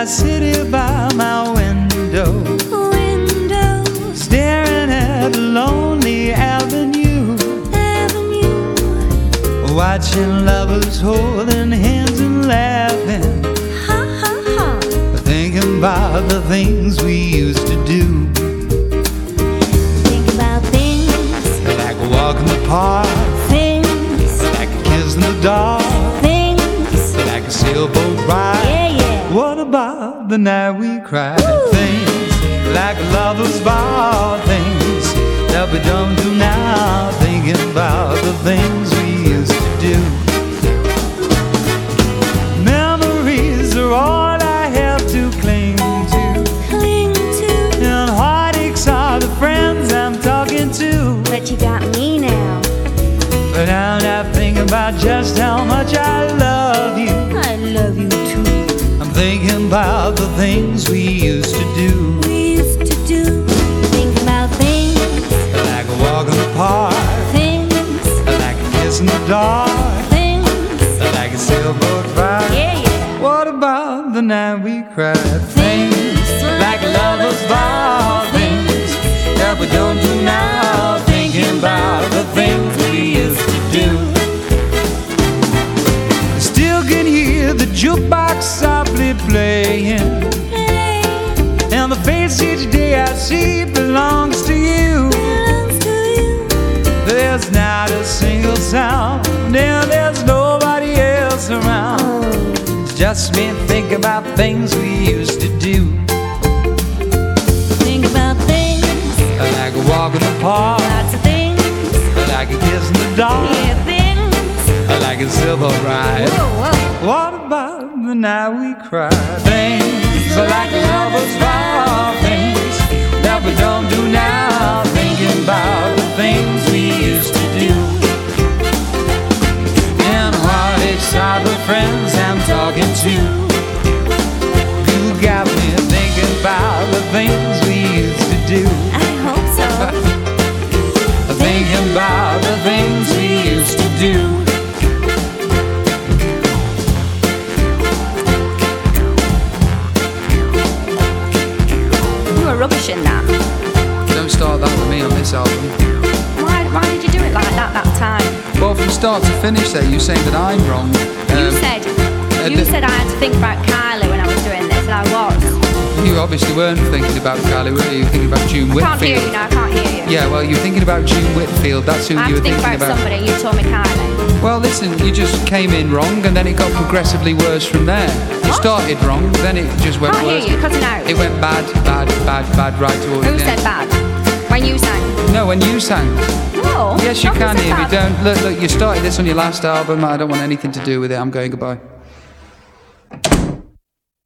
city by my window, staring at a lonely avenue, watching lovers holding hands and laughing, thinking about the things we used to do. Think about things Like a walk in the park, things like a kiss in the dark, things like a sailboat ride. Yeah, yeah. What about the night we cried? Woo! Things like a lover's vow, things that we don't do now. Thinking about the things we used to do. Memories are all I have to cling to, Cling to. and heartaches are the friends I'm talking to. But you got me now. But I'm not thinking about just how much I love you. I love you too. I'm thinking about the things we used to do. We used to do. Think about things Like a walk in the park, things like a kiss in the dark, things like a sailboat ride. Yeah, yeah. What about the night we cried? Things like lovers vow, things that we don't do now. Thinking about the things we used to do. I still can hear the jukebox softly playing, and the face each day I see belongs to you. There's not a single sound, and there's nobody else around. It's just me thinking about things we used to do. Think about things, Like a walk in the park, lots of things, like a kiss in the dark, yeah, things. like a silver ride. Whoa, whoa. What about the night we cried? Things like lovers vow, things that we don't do now. Thinking about the things we used to do. And heartaches are the friends I'm talking to. You got me thinking about the things we used to do. I hope so. Thinking about the things we used to do. You were rubbish in that. Don't start that with me on this album. Why did you do it like that time? Well, from start to finish there, you're saying that I'm wrong. You said I had to think about Kylie when I was doing this, and I was. You obviously weren't thinking about Kylie, were you? You were thinking about June I can't hear Whitfield. you now, I can't hear you. Yeah, well, you were thinking about June Whitfield. That's who I you have were to think thinking about about. somebody, you told me Kylie. Well, listen, you just came in wrong, and then it got progressively worse from there. You What? started wrong, then it just went Can't worse. hear you, cutting out. It went bad, right towards Who the said end. bad? When you sang? No, when you sang. No. Yes, you nobody can said hear me. bad. Don't look. You started this on your last album. I don't want anything to do with it. I'm going goodbye.